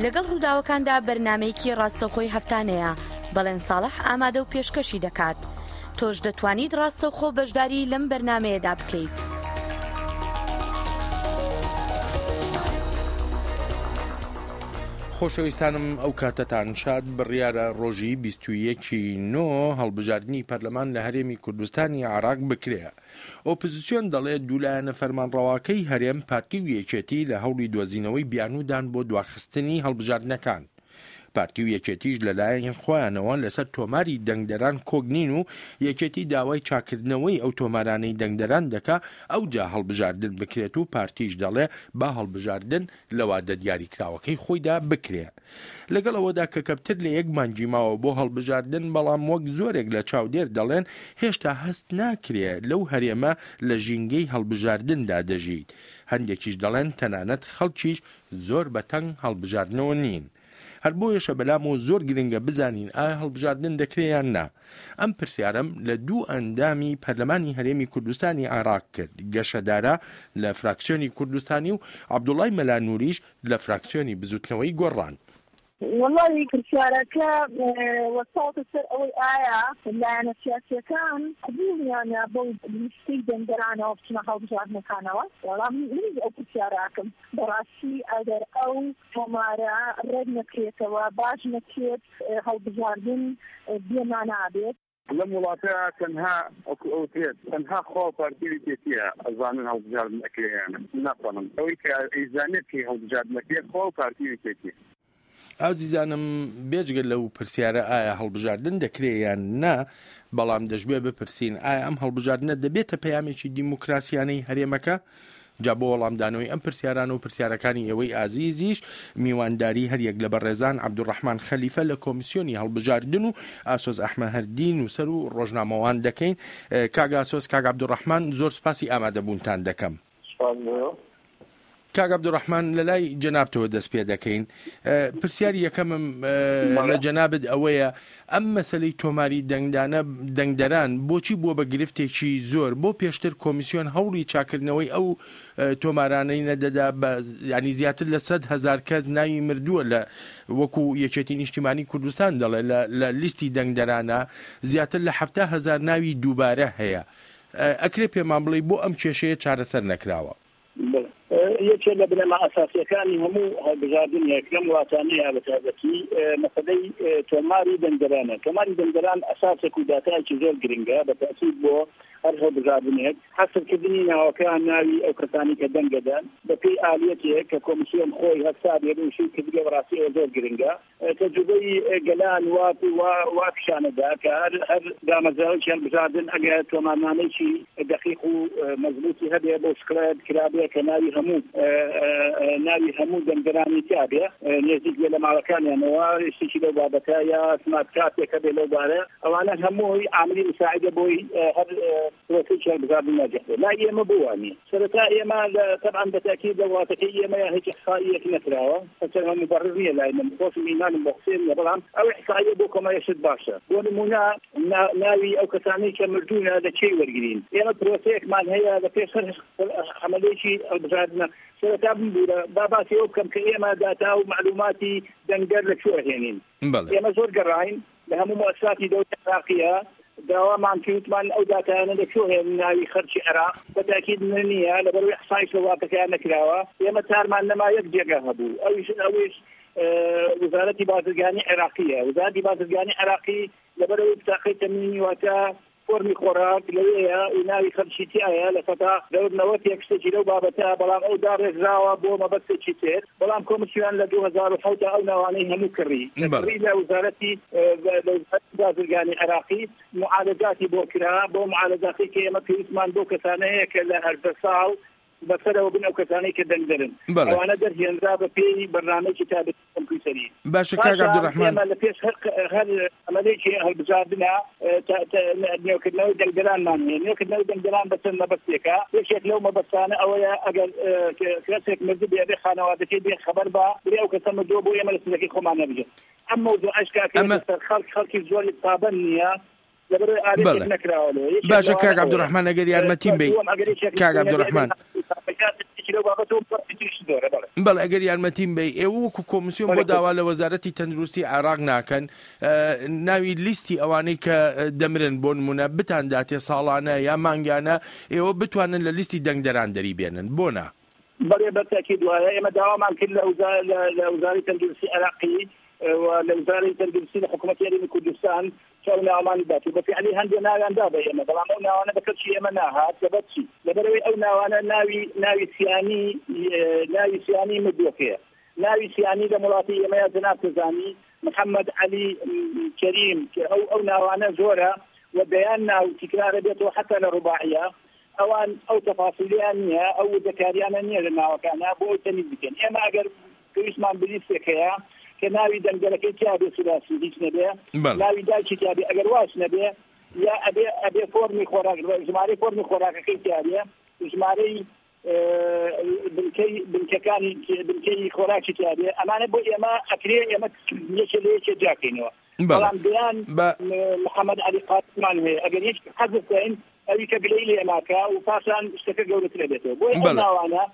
لەگەڵ ڕووداوەکاندا بەرنامەیەکی ڕاستەوخۆی هەفتانەیە بەڵێن ساڵح ئامادە و پێشکەشی دەکات. تۆش دەتوانیت ڕاستەوخۆ بەشداری لەم بەرنامەیەدا بکەیت. خۆشەویستانم ئەو کاتەتان شاد بڕیارە ڕۆژی 21/9 هەڵبژاردننی پەرلەمان لە هەرێمی کوردستانی عێراق بکرێ. ئۆپۆزیسیۆن دەڵێت دوولایەنە فەرمانڕەواکەی هەرێم پارتی و یەکێتی لە هەوڵی دۆزینەوەی بیانودان بۆ دواخستنی هەڵبژاردنەکان. پارتی و یەکێتیش لەلایەن خۆیانەوە لەسەر تۆماری دەنگدەران کۆگنین و یەکێتی داوای چاکردنەوەی ئەو تۆمارانەی دەنگدەران دەکا ئەو جا هەڵبژاردن بکرێت و پارتیش دەڵێ با هەڵبژاردن لەوادە دیاریکراوەکەی خۆیدا بکرێ. لەگەڵ ئەوەدا کە کەمتر لە یەک مانگی ماوە بۆ هەڵبژاردن، بەڵام وەک زۆرێک لە چاودێر دەڵێن هێشتا هەست ناکرێ لەو هەرێمە لە ژینگەی هەڵبژاردندا دەژیت. هەندێکیش دەڵێن تەنانەت خەڵکیش زۆر بەتەنگ هەڵبژاردنەوە نین. هەر بۆیەشە بەلام و زۆر گرنگە بزانین ئایا هەڵبژاردن دەکرێیان نا. ئەم پرسیارم لە دوو ئەندامی پەرلەمانی هەرێمی کوردستانی عێراق کرد، گەشەدارە لە فراکسیۆنی کوردستانی و عەبدوڵای مەلانووریش لە فراکسیۆنی بزوتنەوەی گۆڕان. والله پرسیارەکە وەساڵتە سەر ئەوەی ئایا لایەنە سیاسیەکان قبوڵیانە بۆ لیستەی دەنگدەرانەوە بچنە هەڵبژاردنەکانەوە. وەڵام منیش ئەو پرسیارەکەم بەڕاستی ئەگەر ئەو تۆمارە ڕێک نەکرێتەوە، باش نەکرێت هەڵبژاردن بێما نابێت. لەم وڵاتەیە تەنها خۆ پارتی پێتیە ئەزانن هەڵبژاردن ئەکرێیان ناتوانم ئەوەی کە ئەیزانێت کە هەڵبژاردن ئەکرێت خۆ پارتی پێتیە. ئازیزانم بێجگە لەو پرسیارە ئایا هەڵبژاردن دەکرێت یان نا، بەڵام دەشبێ بپرسین ئایا ئەم هەڵبژاردنە دەبێتە پەیامێکی دیموکراسیانەی هەرێمەکە؟ جا بۆ وەڵامدانەوەی ئەم پرسیاران و پرسیارەکانی ئێوەی ئازیزیش میوانداری هەریەک لە بەڕێزان عەبدوڕەحمان خەلیفە لە کۆمیسیۆنی هەڵبژاردن و ئاسۆز ئەحمەدی نووسەر و ڕۆژنامەوان دەکەین. کاک ئاسۆز، کاک عەبدوڕەحمان، زۆر سپاسی ئامادەبوونتان دەکەم. کاک عەبدوڕەحمان، لە لای جەنابتەوە دەست پێ دەکەین. پرسیاری یەکەمم لە جەنابت ئەوەیە ئەم مەسەلەی تۆماری دەنگدەران بۆچی بووە بە گرفتێکی زۆر بۆ پێشتر کۆمیسیۆن هەوڵی چاکردنەوەی ئەو تۆمارانەی نەدەدا، ینی زیاتر لە 100,000 کەس ناوی مردووە لە وەکو یەکێتی نیشتیمانی کوردستان دەڵێ لە لیستی دەنگدەرانە زیاتر لە 70,000 ناوی دووبارە هەیە. ئەکرێ پێمان بڵێ بۆ ئەم کێشەیە چارەسەر نەکراوە؟ یەکێک لە بنەما ئاساسیەکانی هەموو هەڵبژاردن یەکەم وڵاتانەیە بە تایبەتی مەسەلەی تۆماری دەنگدەرانە. تۆماری دەنگدەران ئەساسێک و داتایەکی زۆر گرنگە بە تەئسیس بۆ هەر هەڵبژاردنێک. حەسرکردنی ناوەکان ناوی ئەو کەسانی کە دەنگدەدەن بە پێی ئالیەتێک کە کۆمیسیۆن خۆی هەستا دێنوشی کردگە بەڕاستی ئەوە زۆر گرنگە. تەجروبەی گەلان وا پیشانەدا کە هەر دامەزراوەی هەڵبژاردن ئەگەر تۆمارنامەیەکی دقیق و مەزبوطی هەبێ بۆ سکرێت کرابێ کە ناوی هەموو دەنگدەرانی تیابێ نێزیک لە ماڵەکانیانەوە شتێکی لەو بابەتە یا سمارت کارتێکە بێ لەو بارە، ئەوانە هەمووی عاملی مساعدە بۆی هەر پرۆسەی هەڵبژاردن ناجێتێت. لا ئێمە بوانی سەرەتا ئێمە طبعا بەتاکید لە وڵاتەکەی ئێمە هیچ ئیحصائیەک نەکراوە، هەچەند مبرر نییە لای من، خۆشم ئیمانم بە قسەیە، بەڵام ئەو ئیحصائیە بۆ کۆمەڵێشت باشە. بۆ نمونە ناوی ئەو کەسانەی کە مردوونە لە چێی وەرگرین. ئێمە پرۆسەیەکمان هەیە لە پێش عملێکی هەڵبژاردنە سەرەتا بمبورە با باسی ئەو بکەم کە ئێمە داتا و معلوماتی دەنگدەر لەکوێ هێنین. ئێمە زۆر گەڕاین لە هەموو مؤسساتی دەوڵەتی عێراقیە، داوامان کردمان ئەو داتایانە لەکوێ هێن ناوی خەرجی عێراق بەتاکید نییە لەبەرەوەی ئیحصای وڵاتەکەیان نەکراوە. ئێمە تارمان نەما یەک جێگە هەبوو، ئەویش وزارەتی بازرگانی عێراقیە. وزارەتی بازرگانی عێراقی لەبەرەوەی بتاقەی تەمینی واتە فۆرمی خۆراک لەوەیە و ناوی خەرجی تایە لە سەتا دەورنەوە تێکستێکی لەو بابەتە، بەڵام ئەو داڕێژراوە بۆ مەبەستێکی تر، بەڵام کۆمیسیۆن لە 2007 ئەو ناوانەی هەموو کڕی لە وزارەتی بازرگانی عێراقی معالەجاتی بۆ کرا، بۆ معالەجاتی کە ئێمە پێویستمان بۆ کەسانەیە کە لە هەر ساڵ بەسەرەوە بن ئەو کەسانەی کە دەنگدەرن ئەوانە دەرهێنرا بە پێی بەرنامەیەکی تابەتی کۆمپیوتەری. باشە کاک عەبدوڕەحمان، لە پێش هەر عملێکی هەڵبژاردنە نێوکردنەوەی دەنگدەرانمان هەیە. نێوکردنەوەی دەنگدەران بە چەند مەبەستێکە. یەکێک لەو مەبەستانە ئەوەیە ئەگەر کەسێک مردوو بێ خانەوادەکەی بێ خەبەر بە بێ ئەو کەسە مردووە بۆ ئێمە لە سزەکەی خۆمان نەبژێت. ئەم مەوضوع ئەشکاکە خەڵکی زۆری پابەند نییە. باشە کاک عەبدوڕەحمان، ئەگەر یارمەتیم بێ کاک عەبدوڕەحمان بەڵێ ئەگەر یارمەتیم بێ ئێوە وەکو کۆمیسیۆن بۆ داوا لە وەزارەتی تەندروستی عێراق ناکەن ناوی لیستی ئەوانەی کە دەمرن بۆ نمونە بتانداتێ ساڵانە یا مانگانە ئێوە بتوانن لە لیستی دەنگدەران دەری بێنن بۆ نا؟ بەڵێ بەتاکید وایە ئێمە داوامان کرد لە وزاری تەندروستی عێراقی ولە وزاری تەندروستی لە حکوومەتی یاریمی کوردستان چاو ناومانی دات و بەفعلی هەندێک ناویان دا بە ئێمە بەڵام ئەو ناوانە بەکەچی ئێمە ناهات لەبەر چی؟ لەبەرەوەی ئەو ناوانە ناوی سیانی مدووەکەیە ناوی سیانی لە وڵاتی ئێمە یا جەناب تزانی محەممەد عەلی کەریم ئەو ناوانە زۆرە و بەیان ناو تکرارە بێتەوە حتا لە ڕوباعیە ئەوان ئەو تەفاسیلیان نییە ئەو وردەکاریانە نییە لە ناوەکانە بۆ تەمیز بکەن ئێمە ئەگەر پێویستمان بلیستێکەیە کە ناوی دەنگەرەکەی تیابێ سولاسی هیچ نەبێ ناوی دایکی تیابێ ئەگەر واش نەبێ یا ئەبێ فۆرمی خۆراک ژمارەی فۆرمی خۆراکەکەی تیابێ ژمارەی بنکەی خۆراکی تیابێ ئەمانە بۆ ئێمە ئەکرێ ئێمە یەکێ لە یەکێ جاکەینەوە بەڵام بیان محەممەد عەلی قاسمان هەیە ئەگەر هیچ حەزف بکەین ئەوی کە گلەی لێ ئەماکە و پاشان شتەکە گەورەترە بێتەوە بۆ ئەو ناوانە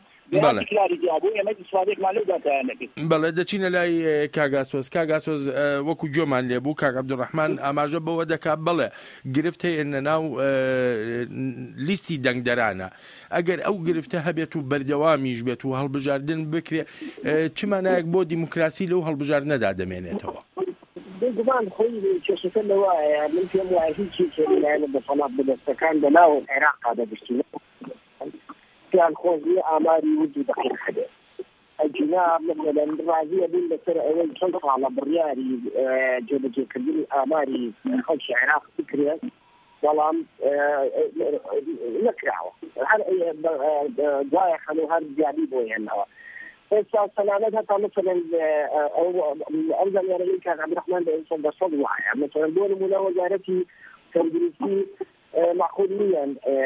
بەڵێ دەچینە لای کاگاسۆز وەکو جۆمان لێبوو کاک عەبدوڕەحمان ئاماژە بەوە دەکات بڵێ گرفت هەیە ناو لیستی دەنگدەرانە ئەگەر ئەو گرفتە هەبێت و بەردەوامیش بێت و هەڵبژاردن بکرێ چمانایەک بۆ دیموکراسی لەو هەڵبژاردنەدا دەمێنێتەوە؟ بێگومان خۆی کێشەکە لەوایە من پێم وایە هیچی لایەنە بەسەڵات بەدەستەکان بەناو عێراقا دەگەشتین كان خوزي أماري ودي دقيق حدا الجناب مثلا الرازية بين لسر أول شنطة على برياري جبجي كبير أماري خلش عراق فكرية ظلام نكرعه ضايع خلو هذا جابي بوي هنا إنسان سلامتها مثلا أرجع يا كان عبد الرحمن بن صدق صدوع مثلا دون مناوزارتي تدريسي معقوليا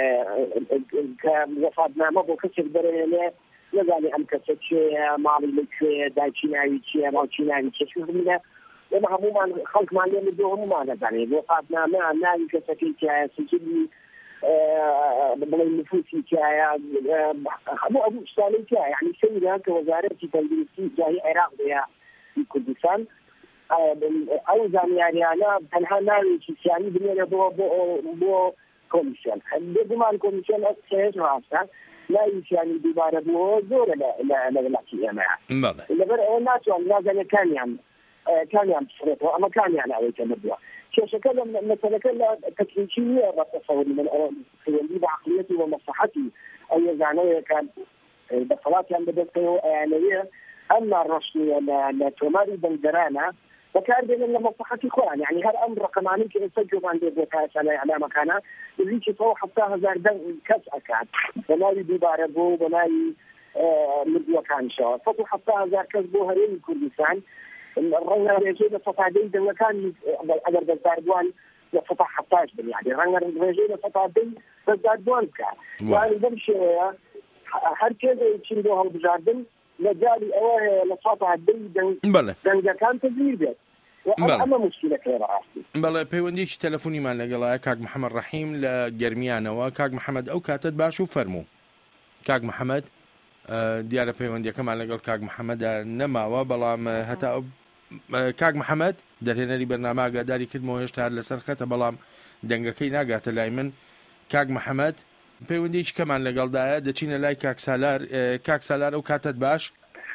كوفادنامە بۆ کەسێک بەرێنێ نەزانێ ئەم کەسە چێە ماڵی لە کوێیە دایکی ناوی چییە ماڵکی ناوی چێ منە ئێمە هەمومان خەڵکمان لێ دۆ هەمومان نەزانێت وەفادنامە ناوی کەسەکەی تایە سجلی بڵێ نفوسی تایە هەموو ئەو شتانەی تایە یعنی سەیرە کە وەزارەتی تەندروستی جاهی عێراق دەیە کوردستان ئەو زانیاریانە تەنها ناوێکی سیانی بنێنە بۆ کۆمیسیۆن بێگومان کۆمیسیۆن ئەسێژ ڕاستە ناوی سیانی دووبارە بووە زۆرە لە وڵاتی ئێمەیە لەبەر ئەوە ناتوان نازانەکانیان بسرێتەوە ئەمە کامیان ئەوەی بووە کێشەکە لە مەسەلەکە لە تەکنیکی نییە بە تەسەوری من پەیوەندی بە عەقلیەتی و مەسلحەتی ئەو ێزانەیەکان دەسەڵاتیان بەدەستەوە ئەیانەوێ ئەم ناڕەشتنیە لە تۆماری دەنگدەرانە بەکاردێنن لە مەسلحەتی خۆیان یعنی هەر ئەم ڕقەمانەی کە ئێستا جۆمان دێت بۆ کارچانای ئەلامەکانە نزیکی 700,000 کەس ئەکات بە ناوی دووبارە بۆ بە ناوی مردووەکانشەوە 700,000 کەس بۆ هەرێمی کوردستان ڕەنگە ڕێژەی لە سەتادەی دەنگەکانی ئەگەر بەزداربووان لە 770 بن یعنی ڕەنگە ڕێژەی لە سەتادەی بەزداربووان بکات یعنی بەم شێوەیە هەر کێزەیەکین بۆ هەڵبژاردن لەجاری ئەوە لە سەتادەی دەنگەکان تەزیر بێت ئەمە مشکلەکەی ڕاستی. بەڵێ پەیوەندیکی تەلەفۆنیمان لەگەڵایە کاک محەممەد ڕەحیم لە گەرمیانەوە. کاک محەممەد ئەو کاتت باش و فەرموو. کاک محەممەد دیارە پەیوەندیەکەمان لەگەڵ کاک محەممەدا نەماوە بەڵام هەتا کاک محەممەد دەرهێنەری بەرنامە ئاگاداری کردمەوە هێشتا لەسەر خەتە بەڵام دەنگەکەی ناگاتە لای من. کاک محەممەد پەیوەندیکی کەمان لەگەڵدایە دەچینە لای کاک سالار. کاک سالار ئەو کاتت باش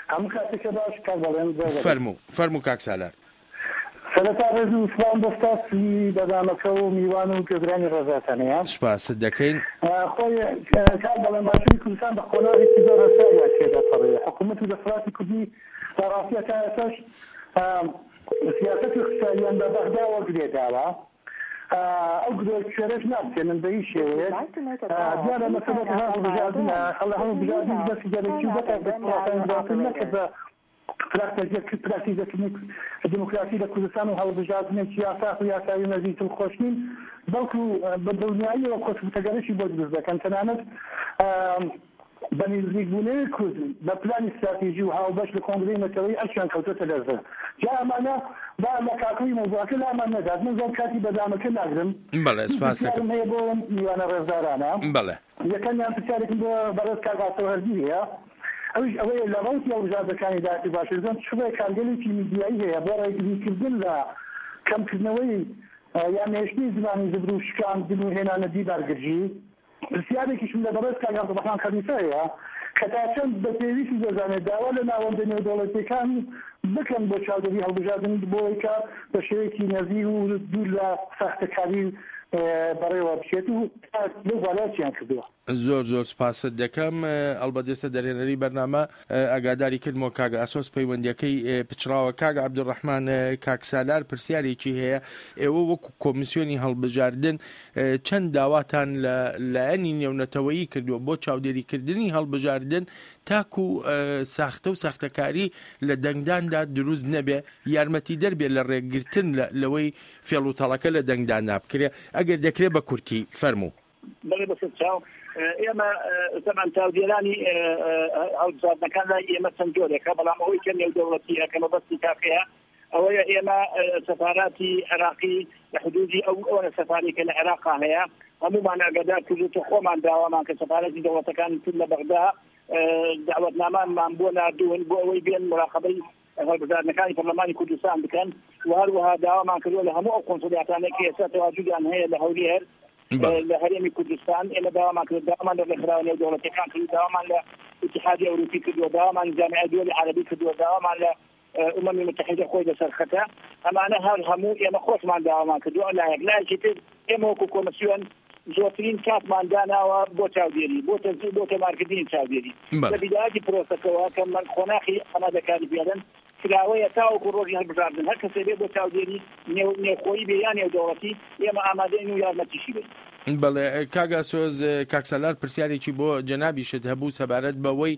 فەرموو کاک سالار. سەرەتا ڕێز و سڵام دەستاسی بەدامەکە و میوان و گەزرانی ڕێزاتانەیە سپاست دەکەین. خۆی کار بەڵێن باشووری کوردستان بە خۆناوێکی زۆر ڕێسایا تێدا پەڕێ حکوومەت و دەسەڵاتی کوردی ڕاستیە تا ئێستاش سیاسەتی اقتصادیان بە بەغدا وەرگێداوە ئەو گرۆکێرەش نابکێنن بە هیچ شێوەیەک دیارە مەسەلەت هەڵبژاردنە هەموو بژاردن بەسی گەرەکی و بەتە بەسڵاتان نەکرد بە پراکتیزەکردنی دیموکراسی لە کوردستان و هەڵبژاردنێکی یاساق و یاساوی نەزیک و خۆشنین بەڵکو بە دڵنیاییەوە کۆچبوونەگەرەشی بۆ دروست دەکەن تەنانەت بە نزیکبوونەوەی کورد بە پلانی استراتیژی و هاوبەش لە کۆنگرەی نەتەوەی ئەشیان کەوتۆتە لەرزە. جا ئەمانە با لە کاکەی مۆزوعەکە لامان نەدات من زۆر کاتی بەدامەکە ناگرم. بەڵێ سپاس دەکەم. هەیە بۆ میوانە ڕێزدارانە. بەڵێ یەکەمیان پرسیارێکم بۆ بەڕێز کاک ئاسەوهەردی هەیە ئەوش ئەوەیە لە ڕوتی هەڵبژاردنەکانی داهاتی باشێزان شوێ کارگەلێکی میدیایی هەیە بۆ ڕێگریکردن لە کەمکردنەوەی یان نێشتنی زمانی زبر و شکاندن و هێنانە دیبارگرژی پرسیارێکیشم لە دەڕێز کاک عەبدوڕەحمان خەلیفە هەیە کە تا چەند بە پێویستی دەزانێت داوا لە ناوەندە نێودەوڵەتیەکان بکەن بۆ چاودێری هەڵبژاردن بۆی کە بە شێوەیەکی نەزیک و دوور لە ساختەکاری بەڕێوە بچێت و لەو باڵاتیان کردووە. زۆر سپاست دەکەم. ئەڵبەت دەرهێنەری بەرنامە ئاگاداری کردمەوە کاگ ئاسۆس پەیوەندیەکەی پچراوە. کاگ عەبدوڕەحمان کاک سالار پرسیارێکی هەیە، ئێوە وەکو کۆمیسیۆنی هەڵبژاردن چەند داواتان لە لایەنی نێونەتەوەیی کردووە بۆ چاودێریکردنی هەڵبژاردن تاکو ساختە و ساختەکاری لە دەنگداندا دروست نەبێ، یارمەتی دەربێت لە ڕێگرتن لەوەی فێڵوتەڵەکە لە دەنگداندا بکرێ، ئەگەر دەکرێت بە کورتی فەرموو. بەڵێ بەسەر چاو ئێمە تەمان چاودێرانی هەڵبژاردنەکان لای ئێمە چەند جۆرێکە، بەڵام ئەوەی کە نێودەوڵەتیە کە مەبەستی تاقەیە ئەوەیە ئێمە سەفاراتی عێراقی لە حدودی ئەو سەفارێکە لە عێراقا هەیە هەمومان ئاگادار کردوتە خۆمان داوامان کە سەفارەتی دەوڵەتەکان تر لە بەغدا دعوەتنامانمان بۆ نردوون بۆ ئەوەی بێن مراقبەی هەڵبژاردنەکانی پەرلەمانی کوردستان بکەن و هەروەها داوامان کردووە لە هەموو ئەو کۆنسولیاتانێکی ئێستا تەواجودیان هەیە لە هەولێر لە هەرێمی کوردستان ئێمە داوامان کرد، داوامان لە ڕێکخراوە نێودەوڵەتیەکان کرد، داوامان لە اتحادیە ئەوروپی کردووە، داوامان جامعە دولە عەرەبی کردووە، داوامان لە ئومەمی متحیدە خۆی لەسەر خەتە. ئەمانە هەر هەموو ئێمە خۆشمان داوامان کردووە. لایەکی تر ئێمە وەکو کۆمسیۆن زۆرترین کاتمان داناوە بۆ چاودێری بۆ تێمارکردنی چاودێری لە بیداەتی پرۆسەکەەوە کە من خۆناخی ئامادەکاری پێدەن کراوەیە تاوەکو ڕۆژی هەڵبژاردن هەر کەسێ بێ بۆ چاودێری نێوخۆیی بێ یان نێودەوڵەتی ئێمە ئامادەین و یارمەتیشی بێت. بەڵێ کاگا سۆز کاکسەلار پرسیارێکی بۆ جەنابیشت هەبوو سەبارەت بەوەی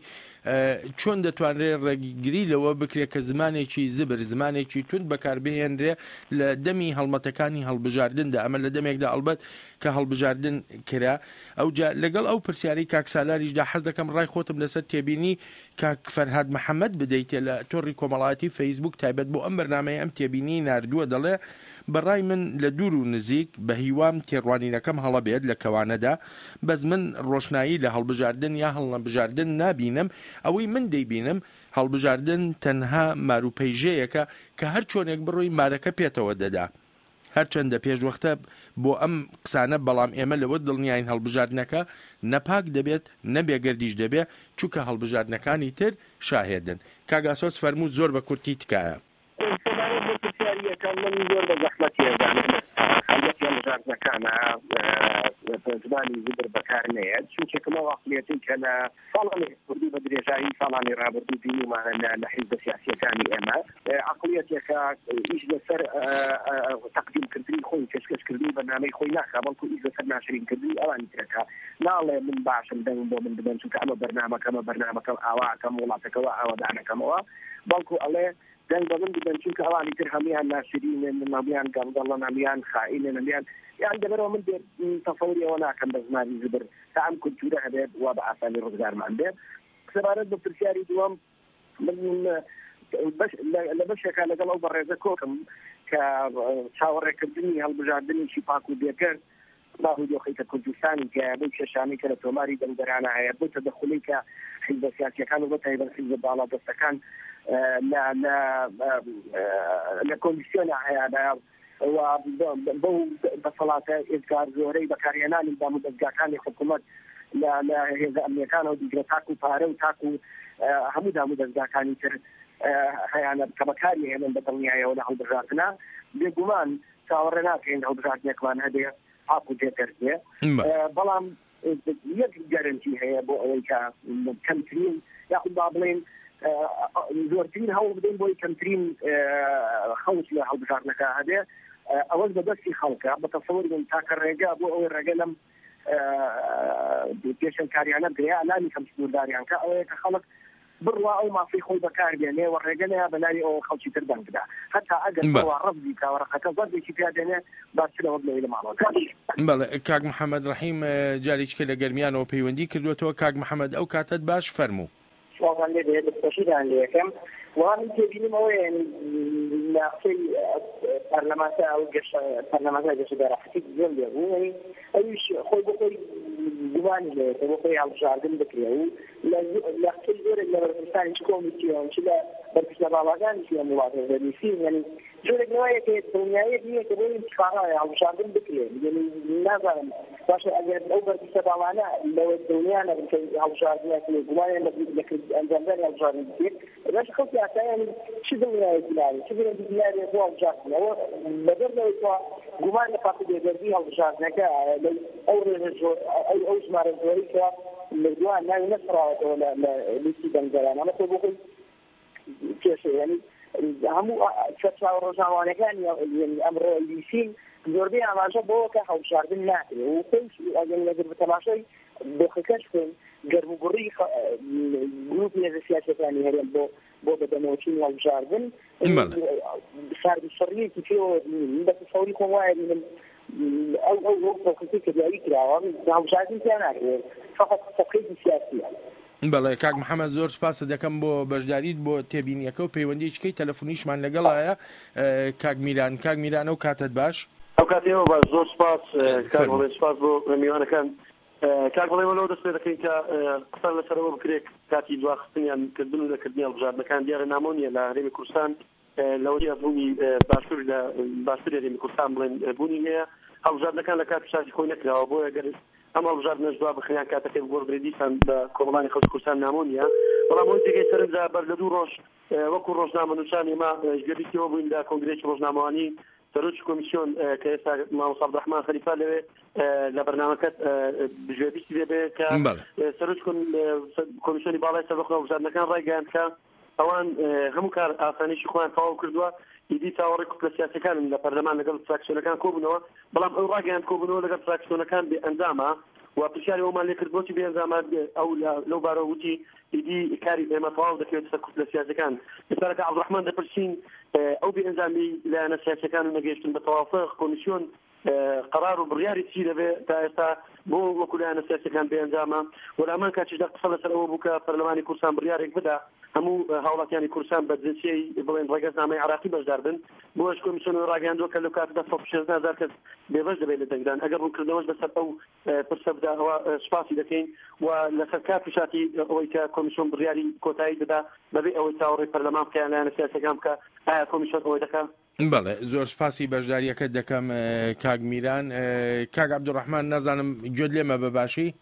چۆن دەتوانرێت ڕێگیری لەوە بکرێت کە زمانێکی زبر زمانێکی تون بەکاربهێنرێ لە دەمی هەڵمەتەکانی هەڵبژاردندا، ئەمە لە دەمێکدا ئەڵبەت کە هەڵبژاردن کرا. ئەوجا لەگەڵ ئەو پرسیاری کاکسالاریشدا حەز دەکەم ڕای خۆتم لەسەر تێبینی کاک فەرهاد محەممەد بدەیتێ لە تۆڕی کۆمەڵایەتی فەیسبوک تایبەت بۆ ئەم بەرنامەیە ئەم تێبینی ناردووە، دەڵێ بەڕای من لە دوور و نزیک بە هیوام تێڕوانینەکەم هەڵەبێت لە کەوانەدا، بەس من ڕۆشنایی لە هەڵبژاردن یا هەڵنەبژاردن نابینم. ئەوەی من دەیبینم هەڵبژاردن تەنها ماروپەیژەیەکە کە هەر چۆنێک بڕۆی مارەکە پێتەوە دەدا، هەرچەندە پێشوەختە بۆ ئەم قسانە، بەڵام ئێمە لەوە دڵنیاین هەڵبژاردنەکە نەپاک دەبێت نەبێگەردیش دەبێت چووکە هەڵبژاردنەکانی تر شاهێدن. کاگاسۆس فەرموو زۆر بە کورتی تکایە. من زۆر بە زەحمەتی هەڵبەتی هەڵبژاردنەکانە زمانی زبر بەکار نەیە، چونکێکمە واقعیەتی کە لە ساڵانی کوردی بە درێژایی ساڵانی ڕابردوو بینیمانە لە حیزبە سیاسیەکانی ئێمە عقڵیەتێکە ئیش لەسەر تەقدیمکردنی خۆی پێشکەشکردنی بەرنامەی خۆی ناکا، بەڵکو ئیش لەسەر ناشرینکردنی ئەوانی ترەکە. ناڵێ من باشم دەنگ بۆ من دەبن چونکە ئەمە بەرنامەکەم ئاواکەم وڵاتەکەەوە ئاوادانەکەمەوە، بەڵکو ئەڵێ دەنگ بە من بدەن چونکە ئەوانی تر هەمیان ناشرینن، نەمیان گەڵگەڵە، نەمیان خائینن، نەمیان یان دەبەرەوە من تەفەوریەوە ناکەم بە زمانی زبر تا ئەم کولتورە هەبێت وا بە ئاسانی ڕزگارمان بێت. سەبارەت بە پرسیاری دووەم من لە بەشێکە لەگەڵ ئەو بەڕێزە کۆکم کە چاوەڕێکردنی هەڵبژاردنێکی پاک و بێکرد باهودۆخیکە کوردستانی کە بۆی کێشانی کە لە تۆماری دەنگدەرانە هەیە بۆ تەدەخلی کە حیزبە سیاسیەکان و بە تایبەت حیزبە باڵادەستەکان لە کۆمیسیۆنە هەیەدا و بەو دەسەڵاتە ئێزگار زۆرەی بەکارهێنانی دامودەستگاکانی حکوومەت لە هێزە ئەمنیەکانەوە دیگرە تاکو پارە و تاکو هەموو دامودەستگاکانی تر هەیەە کە بەکاری هێنن بە دڵنیایەوە لە هەڵبژاردنە بێگومان چاوەڕێ ناکەین هەڵبژاردنێکمان هەبێ پاک و جێکردێ، بەڵام یەک گەرنتی هەیە بۆ ئەوەی کە کەمترین یاخود با بڵێن زۆرترین هەوڵ بدەین بۆی کەمترین خەوت لە هەڵبژاردنەکە هەبێ، ئەوەش بەدەستی خەڵکە بە تەسەووری من تاکە ڕێگە بۆ ئەوەی ڕێگە لەم پێشەنگاریانە بگرێ ئەلانی کەم سنوورداریان کە ئەوەیە کە خەڵک بڕوا ئەو مافی خۆی بەکاربێنێ و ڕێگەنەیە بەلاری ئەو خەڵکی تر دەنگ بدا، هەتا ئەگەر ڕەبی کاوەڕەکە زەردێکی پێدێنێ باشترەوە بڵێ لە ماڵەوە. بەڵێ کاک محەممەد ڕەحیم جارێککە لە گەرمیانەوە پەیوەندی کردوێتەوە. کاک محەممەد ئەو کاتت باش فەرموو. واقعا لێ دەستخۆشیدان لێ یەکەم وان تێبینیمەوە لاقەی پەرلەمانتا ئەو پەرلەمانتا گەشتیاراحەتی زۆر لێبوو ئەویش خۆی بۆ خۆی گومانی لێت بۆ خۆی هەڵبژاردن بکرێ و لاقەی زۆرێک لە بەرپرسانی چ کۆمیسیۆن چ لە بەرپرسە باڵاکانی چ وڵاتە دەنووسین یعنی جۆرێک نوایە کە دڵنیاییەک نییە کە بۆ انتخابات هەڵبژاردن بکرێن یعنی نازانم باشە ئەگەر ئەو بەرپرسە باڵانە لەوە دڵنیا نەبن کە هەڵبژاردنیان گومانیان لە ئەنجامدانی هەڵبژاردن بکرێت باش خەڵکی ئاساییان چ دڵنیایەکی داری چ دڵنیایە بۆ هەڵبژاردنەوە بەدەرەوەی تۆ گومان لە پاسی بێدەردی هەڵبژاردنەکە ئەو ڕێژە ئەو ژمارە زۆری کە لەدوان ناوی نەسراوەتەوە لە لیستی دەنگدەران ئەمە تۆ بۆ خۆی کێشە یعنی هەموو چەسا ڕۆژنامەوانەکانی ئەمڕۆ لیسین زۆربەی ئاماژە بۆەوە کە هەڵبژاردن ناکرێت و خۆش ئەگەر لەگەر بە تەماشای دۆخەکەش بکەین گەرموگوڕی گروپ نێزە سیاسەتانی هەرێم بۆ بەدەمەوەچین هەڵبژاردن سەربەسەریەکی پێوە بە تەسەوری خۆم وایە بینم ئەو دۆخەکەی کە دیاری کراوە هەڵبژاردن تیان ناکرێت فقط سەقەیەکی سیاسیە. بەڵێ کاک محەممەد زۆر سپاسە دەکەم بۆ بەشداریت بۆ تێبینیەکە و پەیوەندیچکەی تەلەفۆنیشمان لەگەڵایە کاک میرانە و کاتت باش ئەو کاتێەوە باش زۆر سپاس سپاس بۆ میوانەکان کاک بڵێمەوە دەست پێ دەکەین کە قسان لەسەرەوە بکرێت کاتی دواخستنیان کردن و لەکردنی هەڵبژاردنەکان دیارە نامۆنیە لە هەرێمی کوردستان لەوەی بوونی باشوور لە باشووری هەرێمی کوردستان بڵێن بوونی هەیە هەڵبژاردنەکان لە کات پیشاتی خۆی نەکراوە بۆ ئەگەر ئەم هەڵبژاردنەش دوا بخیان کاتەکەی گۆڕدرێ دیسان بە کۆمەڵانی خەڵکی کوردستان نامۆنیە بەڵام ئەوەی جێگەی سەرنجا بەر لە 2 ڕۆژ وەکو ڕۆژنامەنووسان ئێمە گوێبیستیەوە بووین لە کۆنگرێکی ڕۆژنامەوانی سەرۆکی کۆمیسیۆن کە ئێستا مامۆستا عەبدوڕەحمان خەلیفا لەوێ لە بەرنامەکەت بژێبیستی دەبێ کە سەرۆکی کۆمیسیۆنی باڵای سەربەخۆ هەڵبژاردنەکان ڕایگەیاند کە ئەوان هەموو کار ئاسانیشی خۆیان تەواو کردووە ئیدی تاوەڕێ کوپلە سیاسەکانن لە پەرلەمان لەگەڵ فراکسیۆنەکان کۆبوونەوە بەڵام ئەو ڕاگەیاند کۆبوونەوە لەگەڵ فراکسیۆنەکان بێ ئەنجامە و پرسیاری ئەومان لێ کرد بۆچی بێ ئەنجامە ئەو لەو بارەوە وتی ئیدی کاری ئێمە تەواو دەکەوێت سەر کوپلە سیاسەکان ئێستا کە عەبدوڕەحمان دەپرسین ئەو بێ ئەنجامی لایەنە سیاسەکان و نەگەیشتن بە تەوافق کۆمیسیۆن قرار و بڕیاری چی دەبێت تا ئێستا بۆ وەکو لایەنە سیاسەکان بێ ئەنجامە وەلامان کاتیشدا قسە لەسەرەوە بوو کە پەرلەمانی کوردستان بڕیارێک بدا هەموو هاوڵاتیانی کوردستان بە جنسیەی بڵێن ڕێگەزنامەی عراقی بەشدار بن بۆش کۆمیسیۆن ڕاگەیاندووە کە لەو کاتدا 16,000 کەس بێبەش دەبێت لە دەنگدان ئەگەر ڕوونکردنەوەش بەسەر ئەو پرسە بداەوە سوپاسی دەکەین و لەسەر کات پیشاتی ئەوەی کە کۆمیسیۆن بڕیاری کۆتایی بدا بەبێ ئەوەی تاوەڕێی پەرلەمان بکەیان لایەنە سیاسەکان بکە ئایا کۆمیسیۆن ئەوەی دەکات بەڵێ زۆر سپاسی بەشداریەکەت دەکەم کاک میران کاک عەبدوڕەحمان نازانم گوێت لێمە بەباشی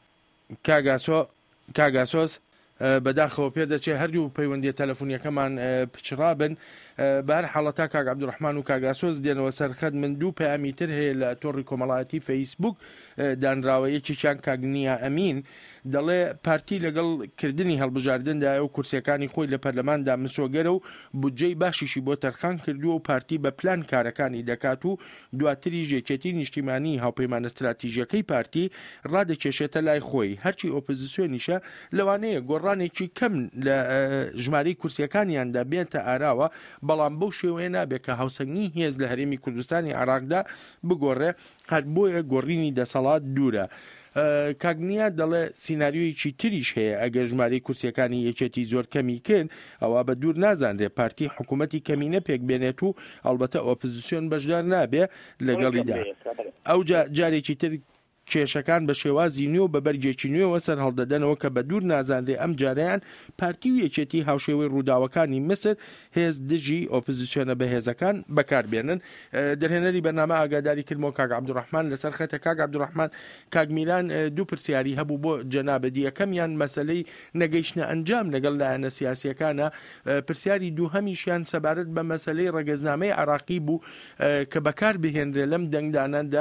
کاگاسۆز بەداخەوە پێ دەچێت هەردوو پەیوەندی تەلەفۆنیەکەمان پچڕابن بەر حاڵەتا کاک عەبدوڕەحمان و کاگاسۆز دێنەوە سەرخەت من 2 پەیامی تر هەیە لە تۆڕی کۆمەڵایەتی فەیسبوک دانراوە یەکێکیان کاگنیا ئەمین دەڵێ پارتی لەگەڵ کردنی هەڵبژاردندا و کورسیەکانی خۆی لە پەرلەماندا مسۆگەرە و بودجەی باشیشی بۆ تەرخان کردووە و پارتی بە پلان کارەکانی دەکات و دواتری ژێکێتی نیشتیمانی هاوپەیمان استراتیژیەکەی پارتی ڕادەکێشێتە لای خۆی هەرچی ئۆپۆزیسیۆنیشە لەوانەیە گۆڕانێکی کەم لە ژمارەی کورسیەکانیاندا بێتە ئاراوە بەڵام بەو شێوەیە نابێت کە هاوسەنگی هێز لە هەرێمی کوردستانی عراقدا بگۆڕێ هەر بۆیە گۆڕینی دەسەڵات دوورە کاگنیا دەڵێ سیناریۆیەکی تریش هەیە ئەگەر ژمارەی کورسیەکانی یەکێتی زۆر کەمی کرد ئەوە بە دوور نازانرێ پارتی حکوومەتی کەمینە پێک بێنێت و ئەڵبەتە ئۆپۆزیسیۆن بەشدار نابێ لەگەڵیدا ئەو جارێکی تر کێشەکان بە شێوازی نوێ و بە بەرگێکی نوێەوە سەر هەڵدەدەنەوە کە بە دوور نازانرێ ئەم جاریان پارتی و یەکێتی هاوشێوەی ڕووداوەکانی مسر هێز دژی ئۆپۆزیسیۆنە بەهێزەکان بەکاربێنن دەرهێنەری بەرنامە ئاگاداری کردمەوە کاک عەبدوڕەحمان لەسەر خەتە کاک عەبدوڕەحمان کاک میران 2 پرسیاری هەبوو بۆ جەنابەتی یەکەمیان مەسەلەی نەگەیشتنە ئەنجام لەگەڵ لایەنە سیاسیەکانە پرسیاری دووهەمیشیان سەبارەت بە مەسەلەی ڕێگەزنامەی عراقی بوو کە بەکار بهێنرێ لەم دەنگدانەدا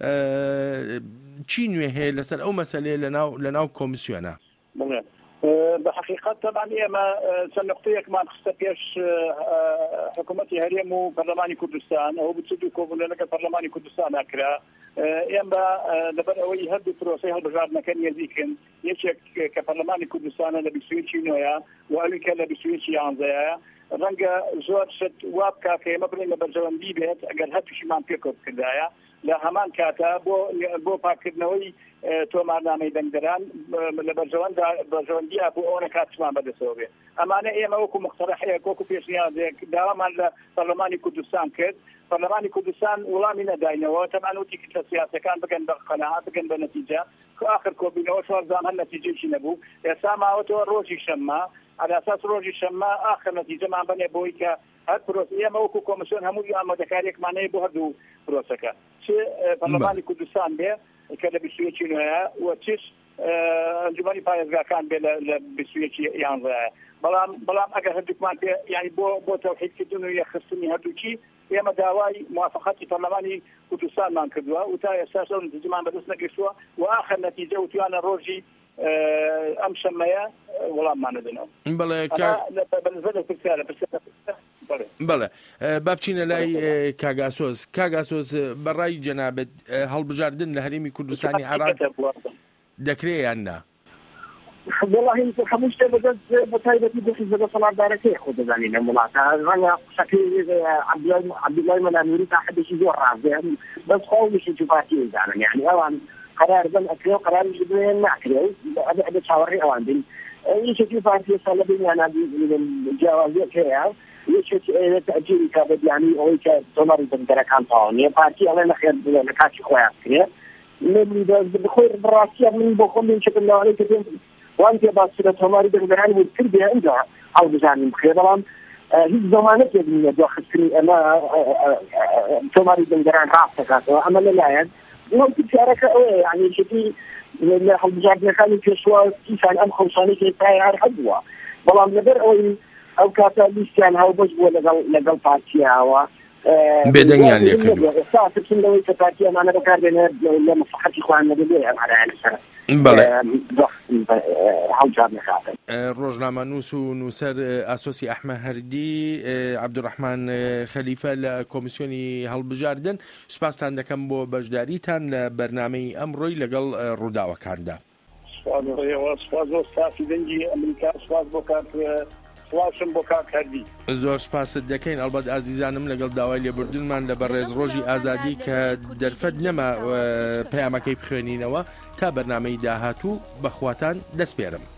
چی نوێ هەیە لەسەر ئەو مەسەلەیە لەناو کۆمیسیۆنە بحقیقت طبعا ئێمە چەند نقطەیەکمان خستە پێش حکوومەتی هەرێم و پەرلەمانی کوردستان ئەو بچوو کۆبوونەوەکە پەرلەمانی کوردستان ناکرا ئێمە لەبەر ئەوەی هەردوو پرۆسەی هەڵبژاردنەکە نێزیکن یەکێک کە پەرلەمانی کوردستانە لە 21 نوێیە و ئەوی کە لە 21 11 ڕەنگە زۆر شت وا بکا کە ئێمە بڵێن لە بەرژەوەندی بێت ئەگەر هەر تووشیمان پێکۆت کردایە لە هەمان کاتە بۆ پاکردنەوەی تۆمارنامەی دەنگدەران لە بەرژەوەندیە بۆ ئەوە کاتمان بەدەستەوە بێ. ئەمانە ئێمە وەکو مقتەرەحەیە وەکو پێشنیازێک داوامان لە پەرلەمانی کوردستان کرد. پەرلەمانی کوردستان وەڵامی نەداینەوە تەمان وتی کە سیاسەکان بگەن بە قەناعەت بگەن بە نەتیجە آخر کۆبینەوە شوارزان هەر نەتیجەیەکی نەبوو. ئێستا ماوەتەوە ڕۆژی شەممە على اساس ڕۆژی شەممە آخر نەتیجەمان بنێ بۆی کە هەر پرۆسە ئێمە وەکو کۆمیسیۆن هەمووی ئامادەکاریەکمانەیە بۆ هەردوو پرۆسەکە چ پەرلەمانی کوردستان بێ کە لە 21 نوێیە و چش ئەنجومەنی پارێزگاکان بێ لە 21 یانزایە. بەڵام ئەگەر هەردووکمان پێ یعنی بۆ تەوحیدکردن و یەخستنی هەردووکی ئێمە داوای موافقەتی پەرلەمانی کوردستانمان کردووە و تا ئێستاش ئەو نتیجەمان بەدەست نەگەیشتووە و آخر نەتیجە وتوانە ڕۆژی ئەم شەممەیە وەڵاممان دەدەنەوە. بەڵێ با بچینە لای کاگاسۆز بەڕای جەنابەت هەڵبژاردن لە هەرێمی کوردستانی عێراق دەکرێت یان نا؟ والله هەموو شتێ بە تایبەتی دەخی زەدە سەڵاتدارەکەی خۆ دەزانین لە وڵاتە ڕەنگە قسەکەی عەبدوڵای مەلاموری تا حدێکی زۆر ڕازێ بەس خۆمیشی جوپارتی دانن یعنی ئەوان قرار بن ئەکرێ و قراریش بدوێن ناکرێ ئەبێ چاوەڕێی ئەوان بین یەکێکی پارتی ساڵە بینیانە جیاوازیەک هەیە یەکێکی ئێوە تەجیری کا بەدیانی ئەوەی کە تۆماری دەنگدەرەکان تەواو نییە پارتی ئەڵێ نەخێر لە کاتی خۆیان کرێ بخۆی بڕاستیە من بۆ خۆم چکم لەوانەی کە وان پێ باسرە تۆماری دەنگدەرانی بود کردێ ئەنجا هەڵبژارین بخێ بەڵام هیچ زمانەکێک نییە دواخستنی ئەمە تۆماری دەنگدەران ڕاستەکاتەوە ئەمە لەلایەن چارەکە ئەوەیە یعنی شتی لە هەڵبژاردنەکانی پێشوە ئیسان ئەم خەوشانەی کێتای هەر هەبووە بەڵام لەبەر ئەوەی ئەو کاتە لیستیان هاوبەش بووە لەگەڵ پارتیاوە بێدەنگیان لێ کردووە ئێستا لەوەی کە پارتیەمانە بەکاردێنێ لە مەسلحەتی خۆیان نەبێ ئەمانە لەسەر ڕۆژنامە نووس و نووسەر ئاسۆسی ئەحمە هەردی عەبدوڕەحمان خەلیفە لە کۆمیسیۆنی هەڵبژاردن سوپاسان دەکەم بۆ بەشداریتان لە بەرنامەی ئەمڕۆی لەگەڵ ڕووداوەکاندا. سپاس بۆ ستافی دەنگی ئەمریکا سپاس بۆ سڵاوشم بۆ کاک هەردی. زۆر سپاست دەکەین ئەڵبەت ئازیزانم لەگەڵ داوای لێبوردنمان لە بەڕێز ڕۆژی ئازادی کە دەرفەت نەما پەیامەکەی بخوێنینەوە تا بەرنامەی داهاتوو بەخواتان دەسپێرم.